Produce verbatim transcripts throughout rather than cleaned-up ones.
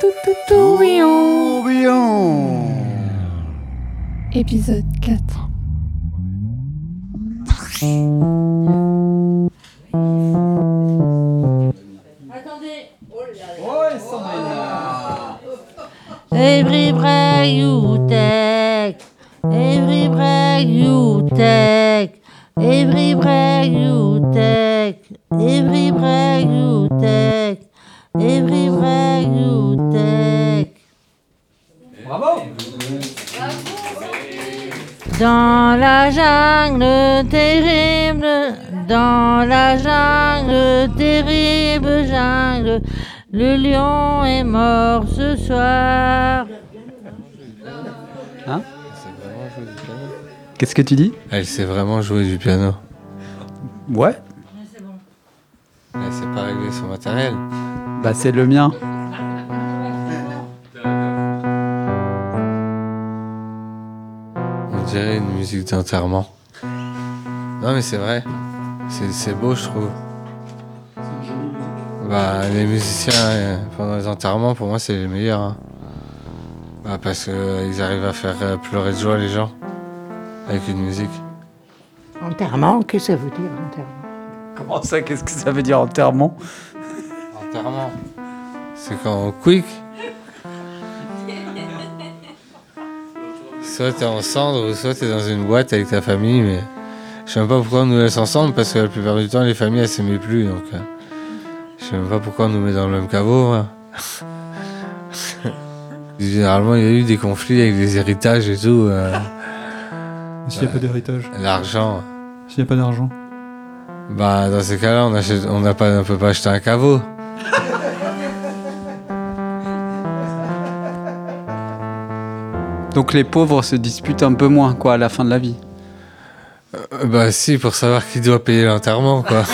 Tourbillon. Épisode quatre. Attendez. Oh, elle s'en va. Every break you take, every break you take, every break you take, every break you take, every break you take. Bravo. Dans la jungle terrible, dans la jungle terrible jungle, le lion est mort ce soir. Hein? Qu'est-ce que tu dis? Elle sait vraiment jouer du piano. Ouais. Elle sait pas régler son matériel. Bah c'est le mien. On dirait une musique d'enterrement. Non mais c'est vrai. C'est, c'est beau je trouve. Bah les musiciens euh, pendant les enterrements pour moi c'est les meilleurs. Hein. Bah parce qu'ils euh, arrivent à faire euh, pleurer de joie les gens. Avec une musique. Enterrement, qu'est-ce que ça veut dire, enterrement? Comment ça? Qu'est-ce que ça veut dire enterrement? Enterrement. C'est quand on quick. Soit t'es en cendre ou soit t'es dans une boîte avec ta famille, mais je sais même pas pourquoi on nous laisse ensemble parce que la plupart du temps les familles elles s'aimaient plus donc euh, je sais même pas pourquoi on nous met dans le même caveau. Hein. Généralement il y a eu des conflits avec des héritages et tout. Euh, S'il n'y a pas d'héritage, l'argent. s'il n'y a pas d'argent. Bah dans ces cas-là on achète, on n'a pas, on peut pas acheter un caveau. Donc les pauvres se disputent un peu moins quoi à la fin de la vie. Euh, bah si pour savoir qui doit payer l'enterrement quoi.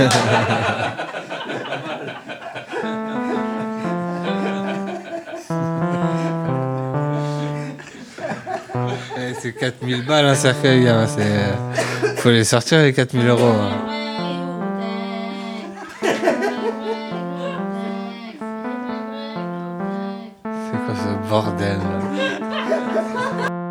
Eh, c'est quatre mille balles un cercueil, hein, c'est... euh, faut les sortir les quatre mille euros. Hein. C'est quoi ce bordel là?